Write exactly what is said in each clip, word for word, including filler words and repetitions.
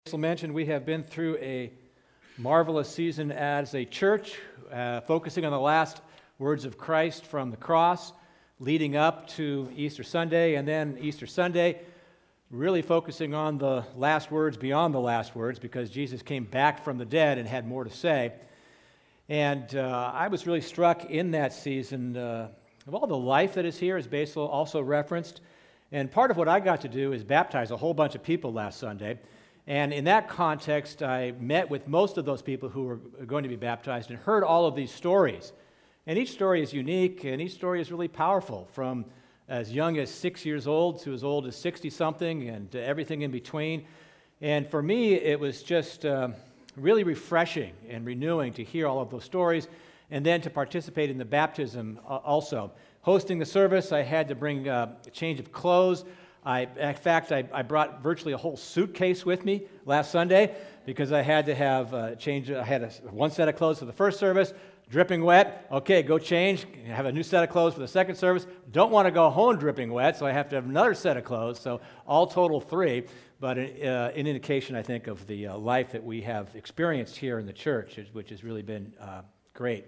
mentioned, we have been through a marvelous season as a church, uh, focusing on the last words of Christ from the cross, leading up to Easter Sunday, and then Easter Sunday, really focusing on the last words beyond the last words, because Jesus came back from the dead and had more to say. And uh, I was really struck in that season uh, of all the life that is here, as Basil also referenced. And part of what I got to do is baptize a whole bunch of people last Sunday. And in that context, I met with most of those people who were going to be baptized and heard all of these stories. And each story is unique, and each story is really powerful, from as young as six years old to as old as sixty-something, and uh, everything in between. And for me, it was just uh, really refreshing and renewing to hear all of those stories, and then to participate in the baptism uh, also. Hosting the service, I had to bring uh, a change of clothes. I, in fact, I, I brought virtually a whole suitcase with me last Sunday because I had to have uh, change. I had a, one set of clothes for the first service, dripping wet. Okay, go change. Have a new set of clothes for the second service. Don't want to go home dripping wet, so I have to have another set of clothes. So all total three, but uh, an indication, I think, of the uh, life that we have experienced here in the church, which has really been uh, great.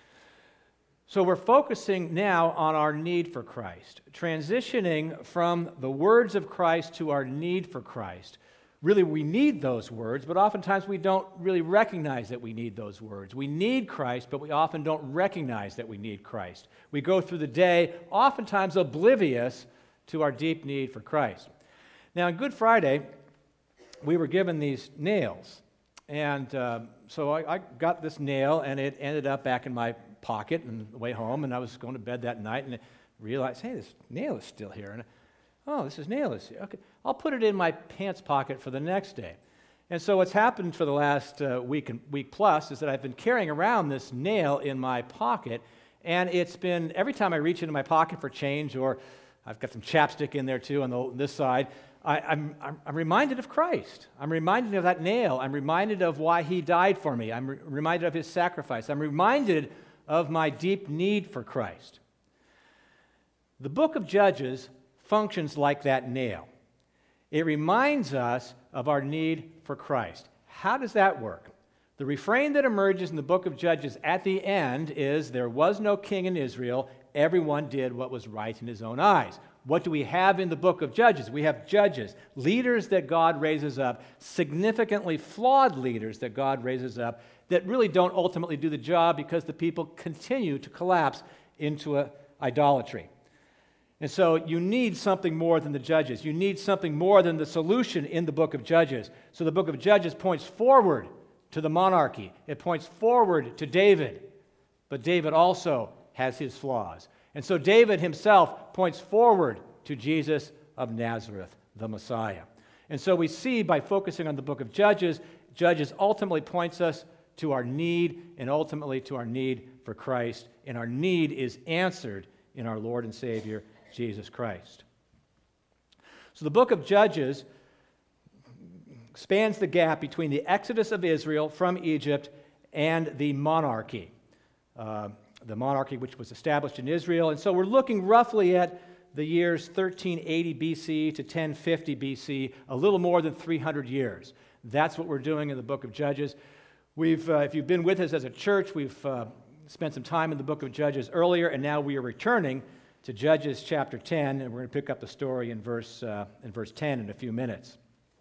So we're focusing now on our need for Christ, transitioning from the words of Christ to our need for Christ. Really, we need those words, but oftentimes we don't really recognize that we need those words. We need Christ, but we often don't recognize that we need Christ. We go through the day, oftentimes oblivious to our deep need for Christ. Now, on Good Friday, we were given these nails, and uh, so I, I got this nail, and it ended up back in my pocket on the way home, and I was going to bed that night and realized, hey, this nail is still here. And oh, this is nail is here. Okay, I'll put it in my pants pocket for the next day. And so what's happened for the last uh, week and week plus is that I've been carrying around this nail in my pocket, and it's been every time I reach into my pocket for change, or I've got some chapstick in there too on the, this side, I, I'm, I'm, I'm reminded of Christ. I'm reminded of that nail. I'm reminded of why He died for me. I'm re- reminded of His sacrifice. I'm reminded of my deep need for Christ. The book of Judges functions like that nail. It reminds us of our need for Christ. How does that work? The refrain that emerges in the book of Judges at the end is, there was no king in Israel, everyone did what was right in his own eyes. What do we have in the book of Judges? We have judges, leaders that God raises up, significantly flawed leaders that God raises up, that really don't ultimately do the job because the people continue to collapse into a idolatry. And so you need something more than the judges. You need something more than the solution in the book of Judges. So the book of Judges points forward to the monarchy. It points forward to David. But David also has his flaws. And so David himself points forward to Jesus of Nazareth, the Messiah. And so we see, by focusing on the book of Judges, Judges ultimately points us to our need, and ultimately to our need for Christ. And our need is answered in our Lord and Savior, Jesus Christ. So the book of Judges spans the gap between the exodus of Israel from Egypt and the monarchy. Uh, the monarchy which was established in Israel. And so we're looking roughly at the years thirteen eighty B C to ten fifty B C, a little more than three hundred years. That's what we're doing in the book of Judges. We've, uh, if you've been with us as a church, we've uh, spent some time in the book of Judges earlier, and now we are returning to Judges chapter ten, and we're going to pick up the story in verse, uh, in verse ten in a few minutes.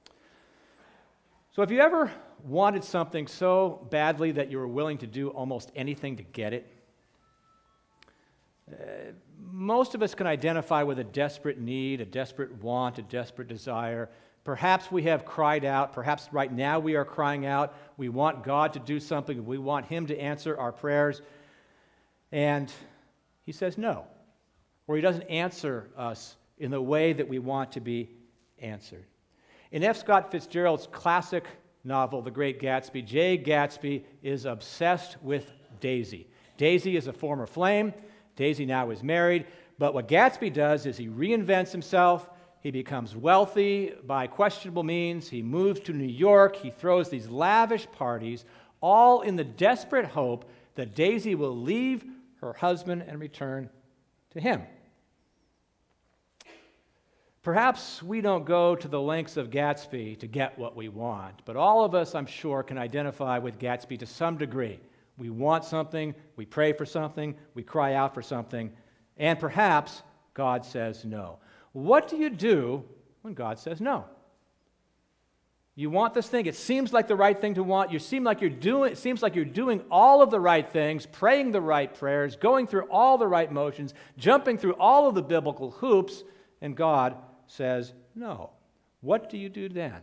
So if you ever wanted something so badly that you were willing to do almost anything to get it, uh, most of us can identify with a desperate need, a desperate want, a desperate desire. Perhaps we have cried out. Perhaps right now we are crying out. We want God to do something. We want Him to answer our prayers. And He says no. Or He doesn't answer us in the way that we want to be answered. In F. Scott Fitzgerald's classic novel, The Great Gatsby, Jay Gatsby is obsessed with Daisy. Daisy is a former flame. Daisy now is married. But what Gatsby does is he reinvents himself. He becomes wealthy by questionable means. He moves to New York. He throws these lavish parties, all in the desperate hope that Daisy will leave her husband and return to him. Perhaps we don't go to the lengths of Gatsby to get what we want, but all of us, I'm sure, can identify with Gatsby to some degree. We want something, we pray for something, we cry out for something, and perhaps God says no. What do you do when God says no? You want this thing, it seems like the right thing to want, you seem like you're doing, it seems like you're doing all of the right things, praying the right prayers, going through all the right motions, jumping through all of the biblical hoops, and God says no. What do you do then?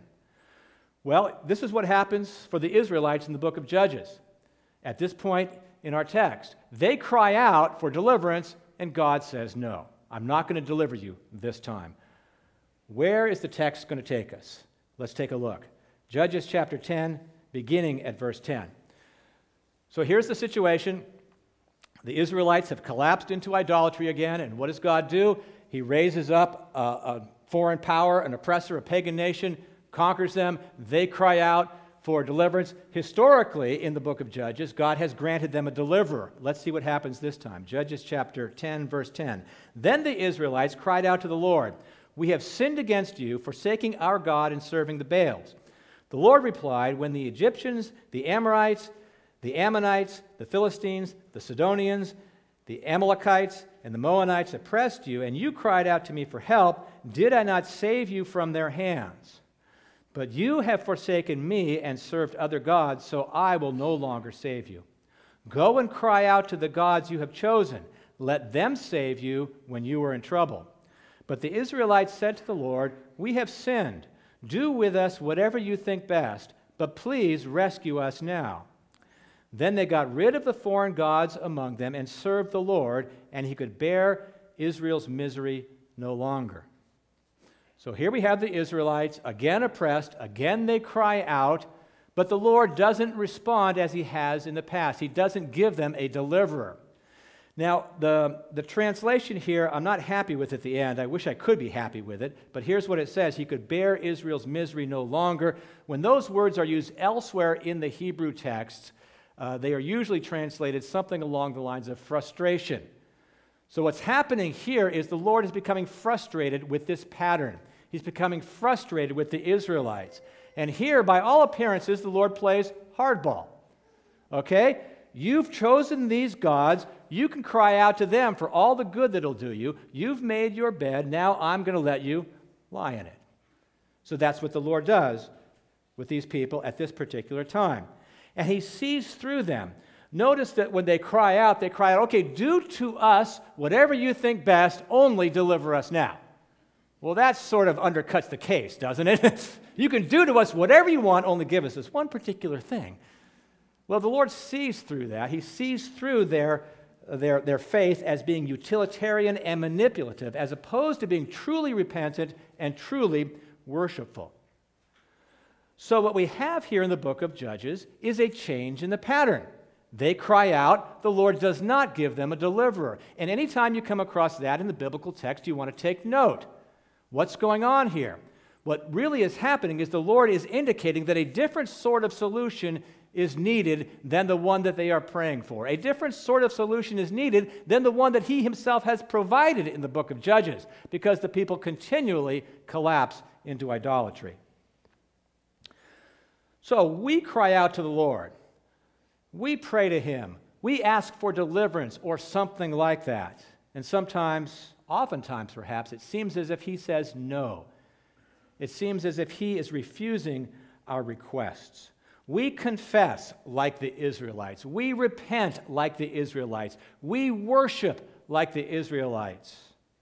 Well, this is what happens for the Israelites in the book of Judges. At this point in our text, they cry out for deliverance, and God says, no, I'm not going to deliver you this time. Where is the text going to take us? Let's take a look. Judges chapter ten, beginning at verse ten. So here's the situation. The Israelites have collapsed into idolatry again, and what does God do? He raises up a, a foreign power, an oppressor, a pagan nation, conquers them. They cry out for deliverance. Historically, in the book of Judges, God has granted them a deliverer. Let's see what happens this time. Judges chapter ten, verse ten. Then the Israelites cried out to the Lord, "We have sinned against you, forsaking our God and serving the Baals." The Lord replied, "When the Egyptians, the Amorites, the Ammonites, the Philistines, the Sidonians, the Amalekites, and the Moabites oppressed you, and you cried out to me for help, did I not save you from their hands? But you have forsaken me and served other gods, so I will no longer save you. Go and cry out to the gods you have chosen. Let them save you when you are in trouble." But the Israelites said to the Lord, "We have sinned. Do with us whatever you think best, but please rescue us now." Then they got rid of the foreign gods among them and served the Lord, and he could bear Israel's misery no longer. So here we have the Israelites, again oppressed, again they cry out, but the Lord doesn't respond as he has in the past. He doesn't give them a deliverer. Now, the, the translation here, I'm not happy with at the end. I wish I could be happy with it, but here's what it says. He could bear Israel's misery no longer. When those words are used elsewhere in the Hebrew texts, uh, they are usually translated something along the lines of frustration. So what's happening here is the Lord is becoming frustrated with this pattern. He's becoming frustrated with the Israelites. And here, by all appearances, the Lord plays hardball. Okay? You've chosen these gods. You can cry out to them for all the good that it'll do you. You've made your bed. Now I'm going to let you lie in it. So that's what the Lord does with these people at this particular time. And he sees through them. Notice that when they cry out, they cry out, "Okay, do to us whatever you think best, only deliver us now." Well, that sort of undercuts the case, doesn't it? You can do to us whatever you want, only give us this one particular thing. Well, the Lord sees through that. He sees through their, their, their faith as being utilitarian and manipulative, as opposed to being truly repentant and truly worshipful. So what we have here in the book of Judges is a change in the pattern. They cry out, the Lord does not give them a deliverer. And anytime you come across that in the biblical text, you want to take note. What's going on here? What really is happening is the Lord is indicating that a different sort of solution is needed than the one that they are praying for. A different sort of solution is needed than the one that he himself has provided in the book of Judges, because the people continually collapse into idolatry. So we cry out to the Lord. We pray to him. We ask for deliverance or something like that. And sometimes, oftentimes perhaps, it seems as if he says no. It seems as if he is refusing our requests. We confess like the Israelites. We repent like the Israelites. We worship like the Israelites.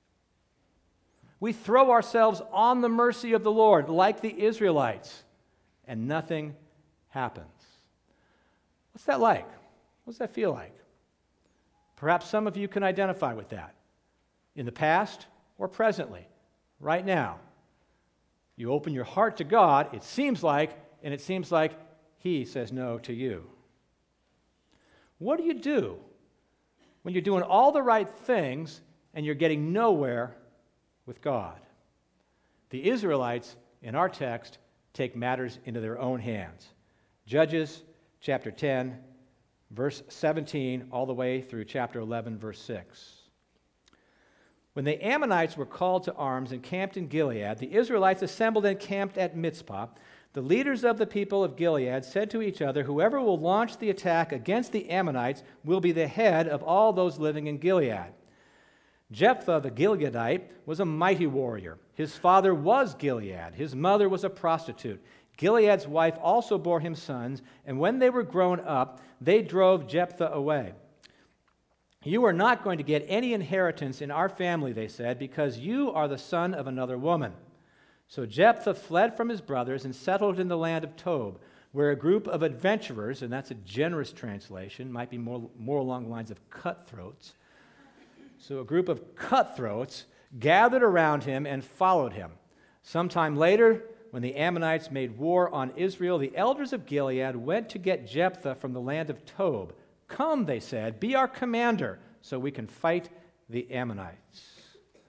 We throw ourselves on the mercy of the Lord like the Israelites, and nothing happens. What's that like? What does that feel like? Perhaps some of you can identify with that in the past or presently, right now. You open your heart to God, it seems like, and it seems like he says no to you. What do you do when you're doing all the right things and you're getting nowhere with God? The Israelites, in our text, take matters into their own hands. Judges chapter ten, verse seventeen, all the way through chapter eleven, verse six. When the Ammonites were called to arms and camped in Gilead, the Israelites assembled and camped at Mizpah. The leaders of the people of Gilead said to each other, "Whoever will launch the attack against the Ammonites will be the head of all those living in Gilead." Jephthah the Gileadite was a mighty warrior. His father was Gilead. His mother was a prostitute. Gilead's wife also bore him sons, and when they were grown up, they drove Jephthah away. "You are not going to get any inheritance in our family," they said, "because you are the son of another woman." So Jephthah fled from his brothers and settled in the land of Tob, where a group of adventurers, and that's a generous translation, might be more, more along the lines of cutthroats. So a group of cutthroats gathered around him and followed him. Sometime later, when the Ammonites made war on Israel, the elders of Gilead went to get Jephthah from the land of Tob. "Come," they said, "be our commander so we can fight the Ammonites."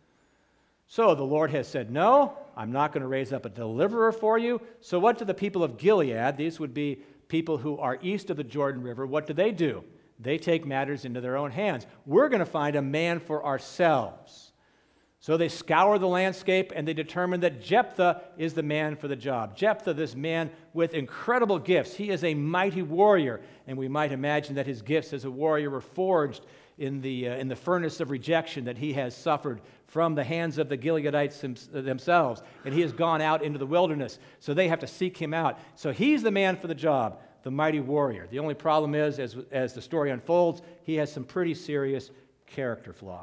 So the Lord has said, "No, I'm not going to raise up a deliverer for you." So what do the people of Gilead, these would be people who are east of the Jordan River, what do they do? They take matters into their own hands. We're going to find a man for ourselves. So they scour the landscape and they determine that Jephthah is the man for the job. Jephthah, this man with incredible gifts. He is a mighty warrior, and we might imagine that his gifts as a warrior were forged in the, uh, in the furnace of rejection that he has suffered from the hands of the Gileadites themselves. And he has gone out into the wilderness, so they have to seek him out. So he's the man for the job, the mighty warrior. The only problem is, as, as the story unfolds, he has some pretty serious character flaws.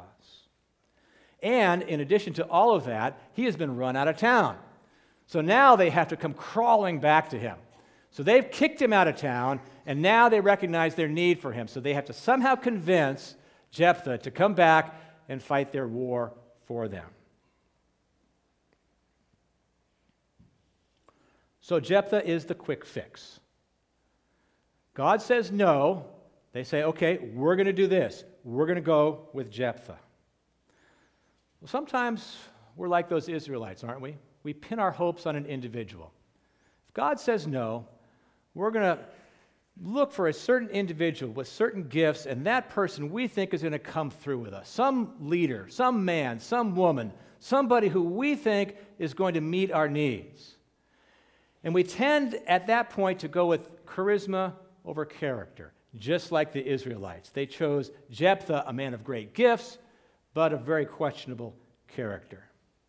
And in addition to all of that, he has been run out of town. So now they have to come crawling back to him. So they've kicked him out of town, and now they recognize their need for him. So they have to somehow convince Jephthah to come back and fight their war for them. So Jephthah is the quick fix. God says no. They say, okay, we're going to do this. We're going to go with Jephthah. Well, sometimes we're like those Israelites, aren't we? We pin our hopes on an individual. If God says no, we're going to look for a certain individual with certain gifts, and that person we think is going to come through with us. Some leader, some man, some woman, somebody who we think is going to meet our needs. And we tend at that point to go with charisma over character, just like the Israelites. They chose Jephthah, a man of great gifts, but of very questionable character.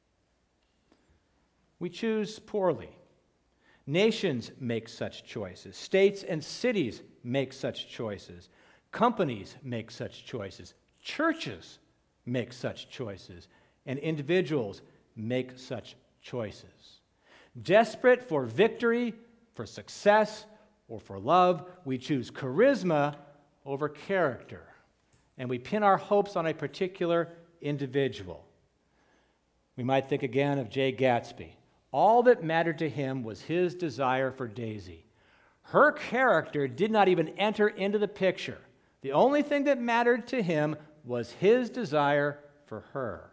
We choose poorly. Nations make such choices. States and cities make such choices. Companies make such choices. Churches make such choices. And individuals make such choices. Desperate for victory, for success, or for love, we choose charisma over character. And we pin our hopes on a particular individual. We might think again of Jay Gatsby. All that mattered to him was his desire for Daisy. Her character did not even enter into the picture. The only thing that mattered to him was his desire for her.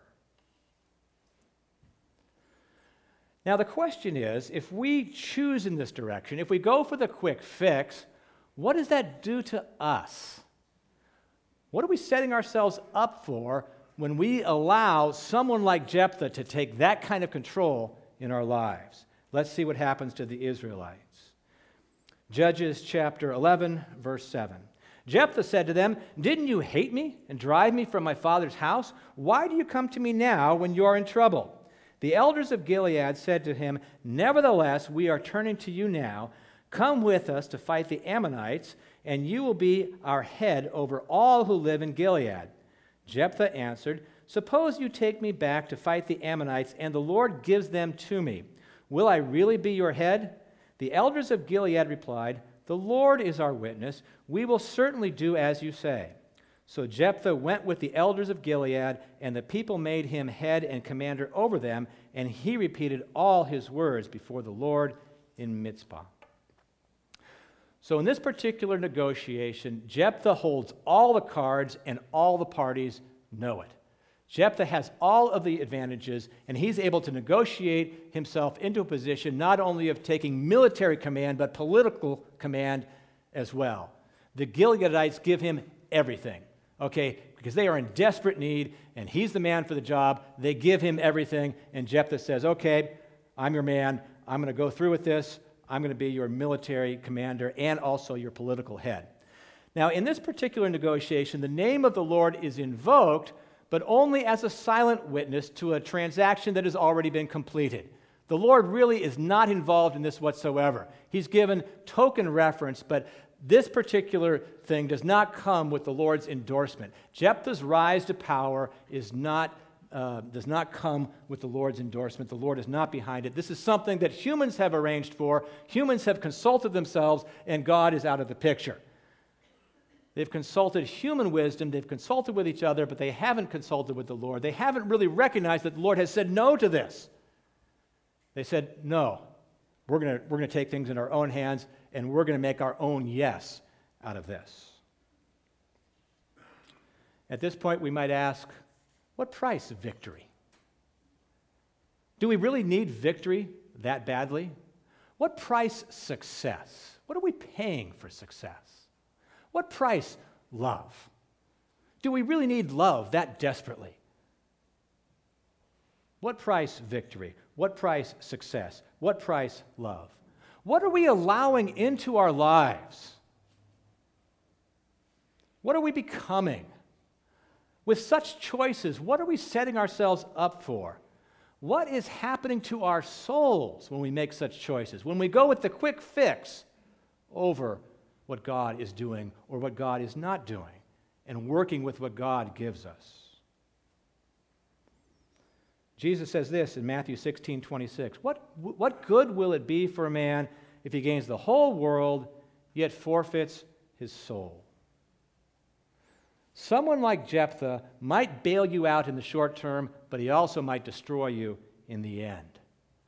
Now the question is, if we choose in this direction, if we go for the quick fix, what does that do to us? What are we setting ourselves up for when we allow someone like Jephthah to take that kind of control in our lives? Let's see what happens to the Israelites. Judges chapter eleven, verse seven. Jephthah said to them, "Didn't you hate me and drive me from my father's house? Why do you come to me now when you are in trouble?" The elders of Gilead said to him, "Nevertheless, we are turning to you now. Come with us to fight the Ammonites, and you will be our head over all who live in Gilead." Jephthah answered, "Suppose you take me back to fight the Ammonites, and the Lord gives them to me. Will I really be your head?" The elders of Gilead replied, "The Lord is our witness. We will certainly do as you say." So Jephthah went with the elders of Gilead, and the people made him head and commander over them, and he repeated all his words before the Lord in Mizpah. So in this particular negotiation, Jephthah holds all the cards, and all the parties know it. Jephthah has all of the advantages, and he's able to negotiate himself into a position not only of taking military command, but political command as well. The Gileadites give him everything. Okay, because they are in desperate need, and he's the man for the job. They give him everything, and Jephthah says, okay, I'm your man. I'm going to go through with this. I'm going to be your military commander and also your political head. Now, in this particular negotiation, the name of the Lord is invoked, but only as a silent witness to a transaction that has already been completed. The Lord really is not involved in this whatsoever. He's given token reference, but this particular thing does not come with the Lord's endorsement. Jephthah's rise to power is not, uh, does not come with the Lord's endorsement. The Lord is not behind it. This is something that humans have arranged for. Humans have consulted themselves, and God is out of the picture. They've consulted human wisdom, they've consulted with each other, but they haven't consulted with the Lord. They haven't really recognized that the Lord has said no to this. They said, no, we're going to we're going to take things in our own hands, and we're going to make our own yes out of this. At this point, we might ask, what price of victory? Do we really need victory that badly? What price success? What are we paying for success? What price love? Do we really need love that desperately? What price victory? What price success? What price love? What are we allowing into our lives? What are we becoming? With such choices, what are we setting ourselves up for? What is happening to our souls when we make such choices? When we go with the quick fix over what God is doing or what God is not doing, and working with what God gives us. Jesus says this in Matthew sixteen twenty-six. What, what good will it be for a man if he gains the whole world, yet forfeits his soul? Someone like Jephthah might bail you out in the short term, but he also might destroy you in the end.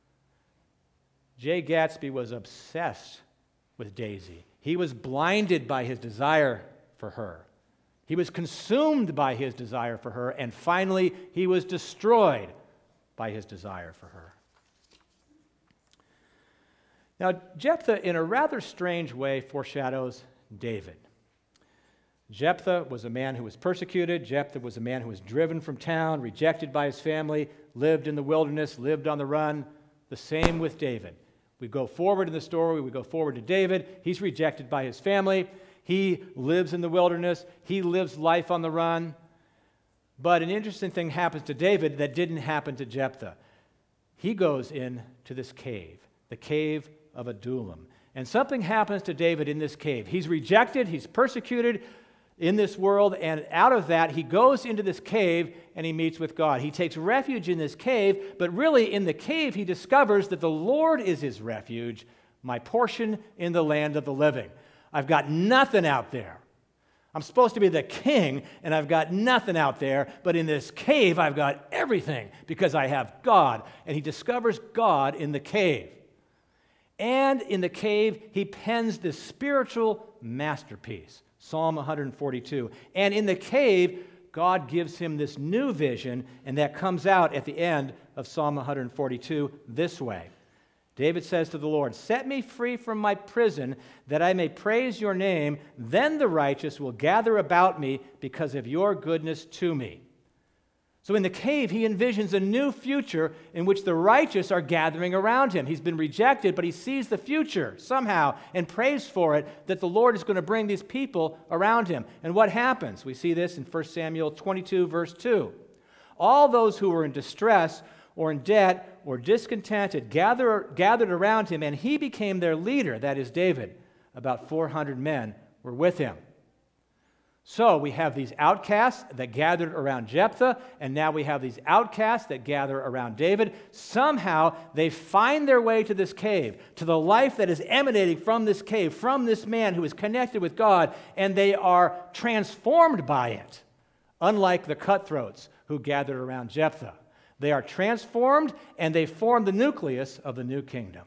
Jay Gatsby was obsessed with Daisy. He was blinded by his desire for her. He was consumed by his desire for her, and finally, he was destroyed by his desire for her. Now, Jephthah, in a rather strange way, foreshadows David. Jephthah was a man who was persecuted. Jephthah was a man who was driven from town, rejected by his family, lived in the wilderness, lived on the run. The same with David. We go forward in the story, we go forward to David. He's rejected by his family. He lives in the wilderness. He lives life on the run. But an interesting thing happens to David that didn't happen to Jephthah. He goes into this cave, the cave of Adullam. And something happens to David in this cave. He's rejected, he's persecuted in this world, and out of that, he goes into this cave and he meets with God. He takes refuge in this cave, but really in the cave, he discovers that the Lord is his refuge, my portion in the land of the living. I've got nothing out there. I'm supposed to be the king, and I've got nothing out there, but in this cave, I've got everything because I have God. And he discovers God in the cave. And in the cave, he pens this spiritual masterpiece, Psalm one forty-two. And in the cave, God gives him this new vision, and that comes out at the end of Psalm one forty-two this way. David says to the Lord, "Set me free from my prison, that I may praise your name. Then the righteous will gather about me because of your goodness to me." So in the cave, he envisions a new future in which the righteous are gathering around him. He's been rejected, but he sees the future somehow and prays for it, that the Lord is going to bring these people around him. And what happens? We see this in First Samuel twenty-two, verse two. All those who were in distress or in debt or discontented gather, gathered around him, and he became their leader, that is David. About four hundred men were with him. So we have these outcasts that gathered around Jephthah, and now we have these outcasts that gather around David. Somehow they find their way to this cave, to the life that is emanating from this cave, from this man who is connected with God, and they are transformed by it, unlike the cutthroats who gathered around Jephthah. They are transformed, and they form the nucleus of the new kingdom.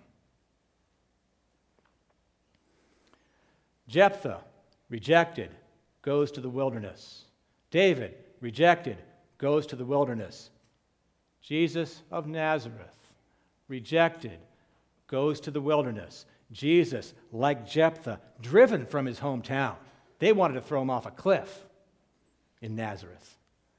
Jephthah, rejected, goes to the wilderness. David, rejected, goes to the wilderness. Jesus of Nazareth, rejected, goes to the wilderness. Jesus, like Jephthah, driven from his hometown. They wanted to throw him off a cliff. in Nazareth.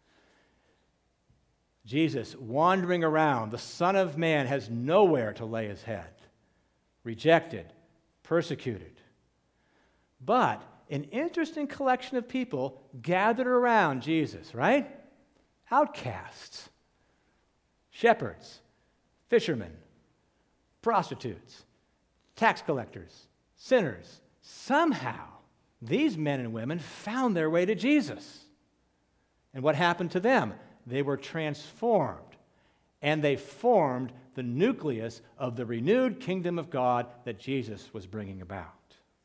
Jesus, wandering around, the Son of Man has nowhere to lay his head. Rejected, persecuted. But an interesting collection of people gathered around Jesus, right? Outcasts, shepherds, fishermen, prostitutes, tax collectors, sinners. Somehow, these men and women found their way to Jesus. And what happened to them? They were transformed, and they formed the nucleus of the renewed kingdom of God that Jesus was bringing about.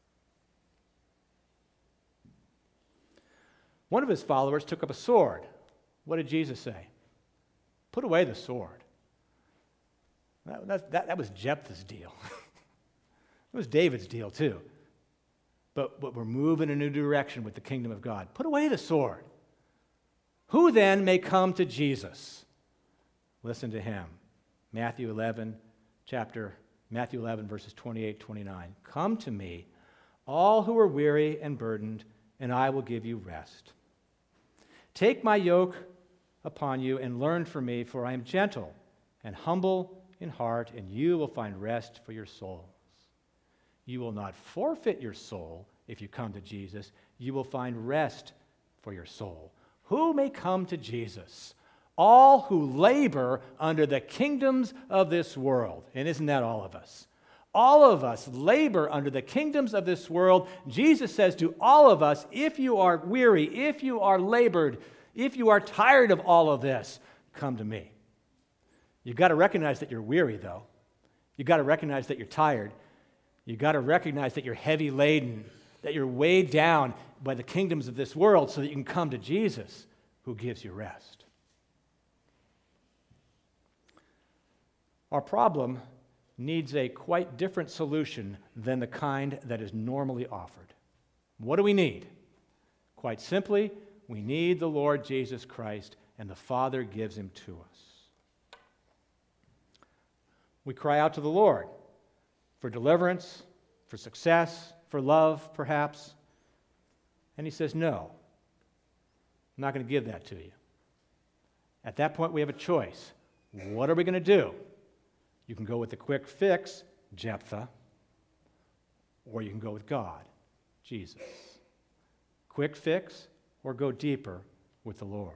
One of his followers took up a sword. What did Jesus say? Put away the sword. That, that, that, that was Jephthah's deal. It was David's deal too. But, but we're moving in a new direction with the kingdom of God. Put away the sword. Who then may come to Jesus? Listen to him. Matthew eleven, chapter, Matthew eleven, verses twenty-eight, twenty-nine. Come to me, all who are weary and burdened, and I will give you rest. Take my yoke upon you and learn from me, for I am gentle and humble in heart, and you will find rest for your souls. You will not forfeit your soul if you come to Jesus. You will find rest for your soul. Who may come to Jesus? All who labor under the kingdoms of this world. And isn't that all of us? All of us labor under the kingdoms of this world. Jesus says to all of us, if you are weary, if you are labored, if you are tired of all of this, come to me. You've got to recognize that you're weary, though. You've got to recognize that you're tired. You've got to recognize that you're heavy laden, that you're weighed down by the kingdoms of this world so that you can come to Jesus who gives you rest. Our problem needs a quite different solution than the kind that is normally offered. What do we need? Quite simply, we need the Lord Jesus Christ, and the Father gives him to us. We cry out to the Lord for deliverance, for success, for love, perhaps. And he says, no, I'm not going to give that to you. At that point, we have a choice. What are we going to do? You can go with the quick fix, Jephthah, or you can go with God, Jesus. Quick fix, or go deeper with the Lord.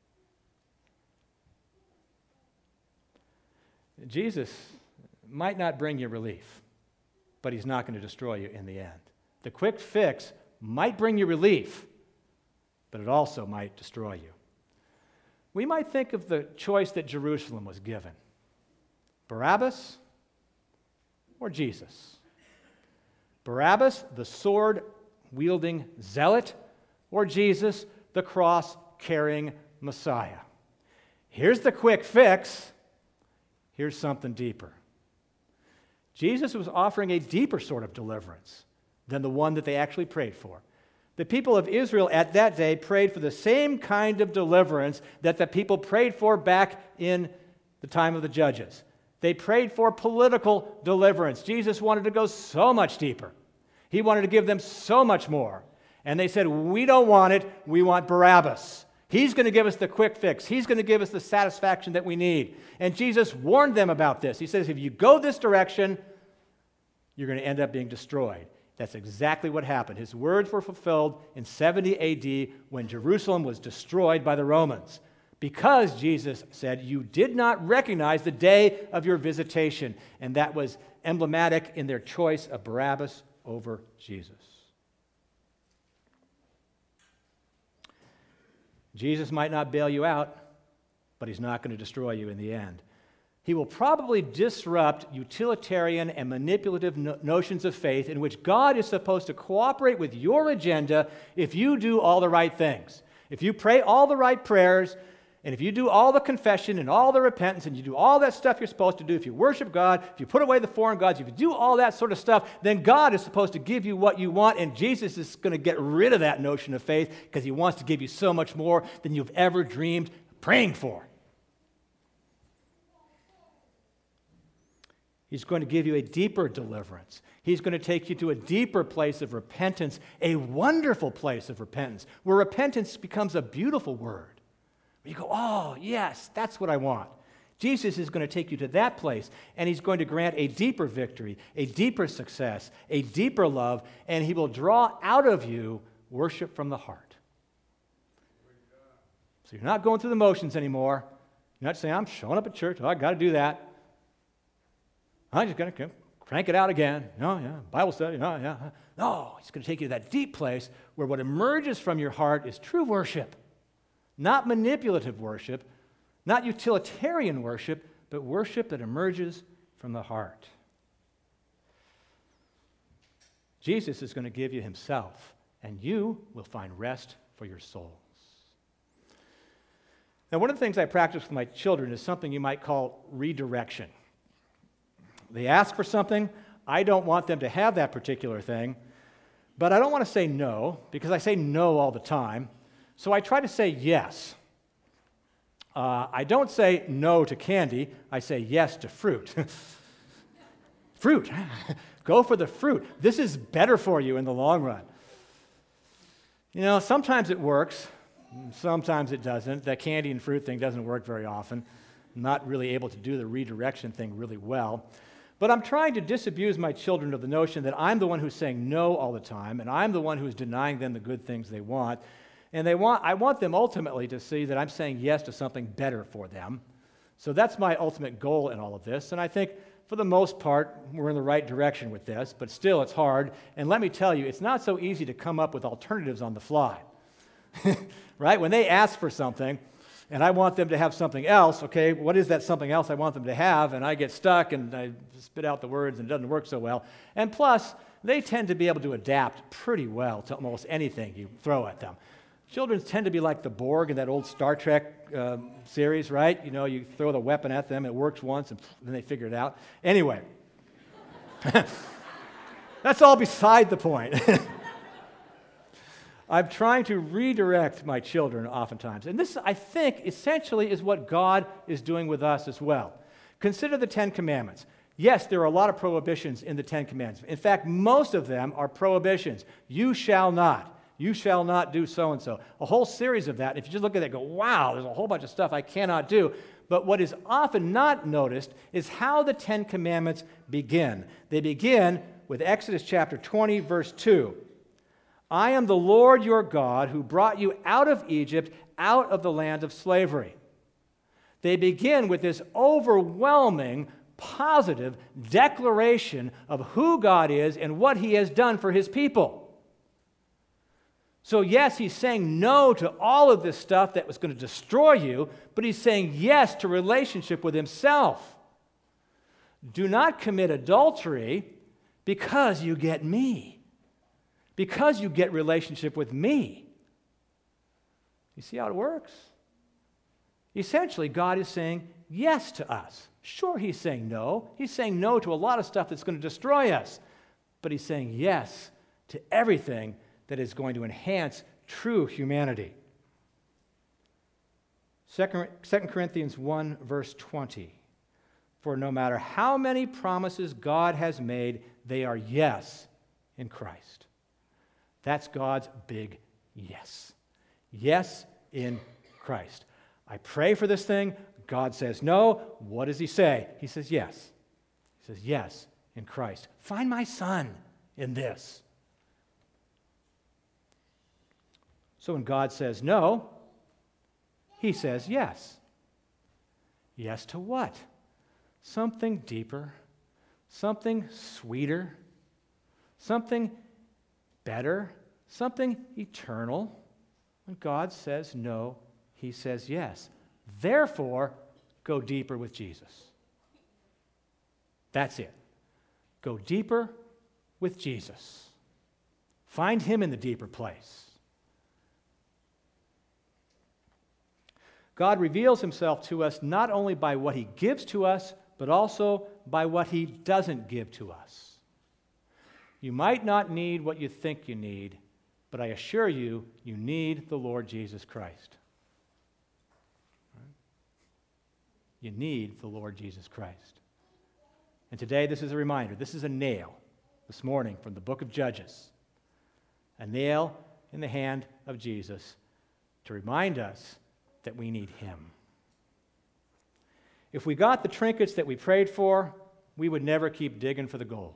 Jesus might not bring you relief, but he's not going to destroy you in the end. The quick fix might bring you relief, but it also might destroy you. We might think of the choice that Jerusalem was given. Barabbas or Jesus? Barabbas, the sword-wielding zealot, or Jesus, the cross-carrying Messiah? Here's the quick fix. Here's something deeper. Jesus was offering a deeper sort of deliverance than the one that they actually prayed for. The people of Israel at that day prayed for the same kind of deliverance that the people prayed for back in the time of the judges. They prayed for political deliverance. Jesus wanted to go so much deeper. He wanted to give them so much more. And they said, we don't want it, we want Barabbas. He's going to give us the quick fix. He's going to give us the satisfaction that we need. And Jesus warned them about this. He says, if you go this direction, you're going to end up being destroyed. That's exactly what happened. His words were fulfilled in seventy A D when Jerusalem was destroyed by the Romans. Because, Jesus said, you did not recognize the day of your visitation. And that was emblematic in their choice of Barabbas over Jesus. Jesus might not bail you out, but he's not going to destroy you in the end. He will probably disrupt utilitarian and manipulative no- notions of faith in which God is supposed to cooperate with your agenda if you do all the right things. If you pray all the right prayers, and if you do all the confession and all the repentance, and you do all that stuff you're supposed to do, if you worship God, if you put away the foreign gods, if you do all that sort of stuff, then God is supposed to give you what you want, and Jesus is going to get rid of that notion of faith because he wants to give you so much more than you've ever dreamed praying for. He's going to give you a deeper deliverance. He's going to take you to a deeper place of repentance, a wonderful place of repentance, where repentance becomes a beautiful word. You go, oh, yes, that's what I want. Jesus is going to take you to that place, and he's going to grant a deeper victory, a deeper success, a deeper love, and he will draw out of you worship from the heart. So you're not going through the motions anymore. You're not saying, I'm showing up at church. Oh, I got to do that. I'm just going to crank it out again. No, yeah, Bible study. No, yeah. No, he's going to take you to that deep place where what emerges from your heart is true worship, not manipulative worship, not utilitarian worship, but worship that emerges from the heart. Jesus is going to give you himself, and you will find rest for your souls. Now, one of the things I practice with my children is something you might call redirection. They ask for something. I don't want them to have that particular thing, but I don't want to say no, because I say no all the time. So I try to say yes. Uh, I don't say no to candy. I say yes to fruit. Fruit. Go for the fruit. This is better for you in the long run. You know, sometimes it works. Sometimes it doesn't. That candy and fruit thing doesn't work very often. I'm not really able to do the redirection thing really well. But I'm trying to disabuse my children of the notion that I'm the one who's saying no all the time, and I'm the one who's denying them the good things they want. And they want, I want them ultimately to see that I'm saying yes to something better for them. So that's my ultimate goal in all of this. And I think for the most part, we're in the right direction with this, but still it's hard. And let me tell you, it's not so easy to come up with alternatives on the fly. Right? When they ask for something, and I want them to have something else, okay, what is that something else I want them to have? And I get stuck and I spit out the words and it doesn't work so well. And plus, they tend to be able to adapt pretty well to almost anything you throw at them. Children tend to be like the Borg in that old Star Trek um, series, right? You know, you throw the weapon at them, it works once, and then they figure it out. Anyway, that's all beside the point. I'm trying to redirect my children oftentimes. And this, I think, essentially is what God is doing with us as well. Consider the Ten Commandments. Yes, there are a lot of prohibitions in the Ten Commandments. In fact, most of them are prohibitions. You shall not. You shall not do so-and-so. A whole series of that. If you just look at that and go, wow, there's a whole bunch of stuff I cannot do. But what is often not noticed is how the Ten Commandments begin. They begin with Exodus chapter twenty, verse two. I am the Lord your God who brought you out of Egypt, out of the land of slavery. They begin with this overwhelming, positive declaration of who God is and what he has done for his people. So yes, he's saying no to all of this stuff that was going to destroy you, but he's saying yes to relationship with himself. Do not commit adultery because you get me. Because you get relationship with me. You see how it works? Essentially, God is saying yes to us. Sure, he's saying no. He's saying no to a lot of stuff that's going to destroy us. But he's saying yes to everything that is going to enhance true humanity. Second Corinthians one, verse twenty. For no matter how many promises God has made, they are yes in Christ. That's God's big yes. Yes in Christ. I pray for this thing. God says no. What does he say? He says yes. He says yes in Christ. Find my son in this. So when God says no, he says yes. Yes to what? Something deeper, something sweeter, something better, something eternal. When God says no, he says yes. Therefore, go deeper with Jesus. That's it. Go deeper with Jesus. Find him in the deeper place. God reveals himself to us not only by what he gives to us, but also by what he doesn't give to us. You might not need what you think you need, but I assure you, you need the Lord Jesus Christ. You need the Lord Jesus Christ. And today, this is a reminder. This is a nail this morning from the book of Judges. A nail in the hand of Jesus to remind us that we need him. If we got the trinkets that we prayed for, we would never keep digging for the gold.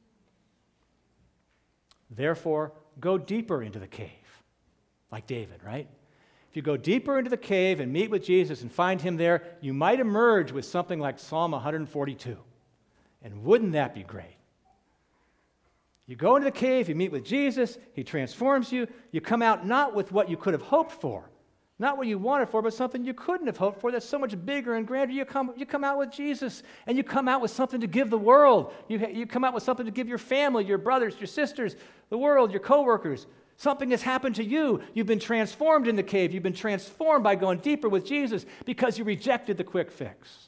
Therefore, go deeper into the cave, like David, right? If you go deeper into the cave and meet with Jesus and find him there, you might emerge with something like Psalm one forty-two. And wouldn't that be great? You go into the cave, you meet with Jesus, he transforms you, you come out not with what you could have hoped for, not what you wanted for, but something you couldn't have hoped for that's so much bigger and grander. You come, you come out with Jesus, and you come out with something to give the world. You, you come out with something to give your family, your brothers, your sisters, the world, your coworkers. Something has happened to you. You've been transformed in the cave. You've been transformed by going deeper with Jesus because you rejected the quick fix.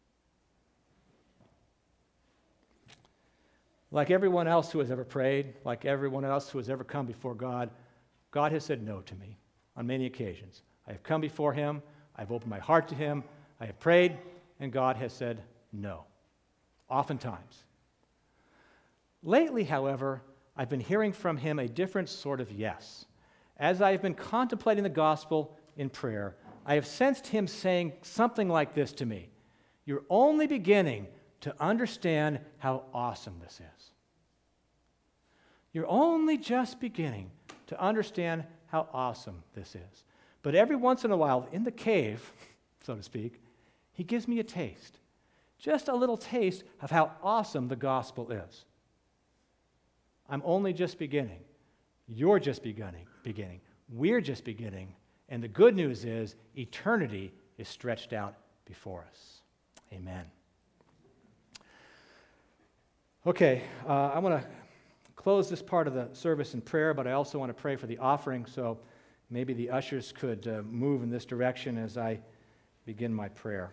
Like everyone else who has ever prayed, like everyone else who has ever come before God, God has said no to me on many occasions. I have come before him, I've opened my heart to him, I have prayed, and God has said no, oftentimes. Lately, however, I've been hearing from him a different sort of yes. As I have been contemplating the gospel in prayer, I have sensed him saying something like this to me: you're only beginning to understand how awesome this is. You're only just beginning to understand how awesome this is. But every once in a while, in the cave, so to speak, he gives me a taste, just a little taste of how awesome the gospel is. I'm only just beginning. You're just beginning. beginning. We're just beginning. And the good news is eternity is stretched out before us. Amen. Okay, uh, I want to close this part of the service in prayer, but I also want to pray for the offering, so maybe the ushers could uh, move in this direction as I begin my prayer.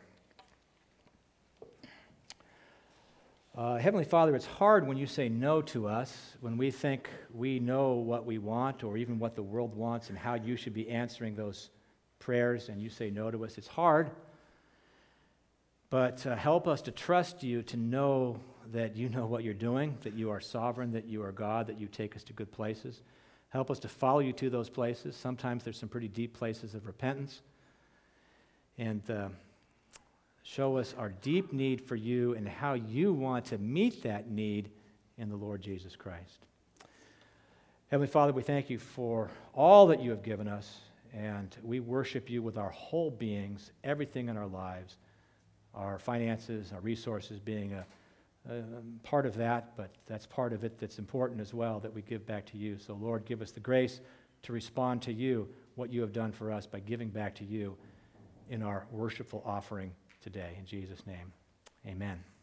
Uh, Heavenly Father, it's hard when you say no to us, when we think we know what we want or even what the world wants and how you should be answering those prayers, and you say no to us. It's hard, but uh, help us to trust you, to know that you know what you're doing, that you are sovereign, that you are God, that you take us to good places. Help us to follow you to those places. Sometimes there's some pretty deep places of repentance. And uh, show us our deep need for you and how you want to meet that need in the Lord Jesus Christ. Heavenly Father, we thank you for all that you have given us, and we worship you with our whole beings, everything in our lives, our finances, our resources being a Uh, part of that, but that's part of it that's important as well, that we give back to you. So, Lord, give us the grace to respond to you, what you have done for us, by giving back to you in our worshipful offering today. In Jesus' name, amen.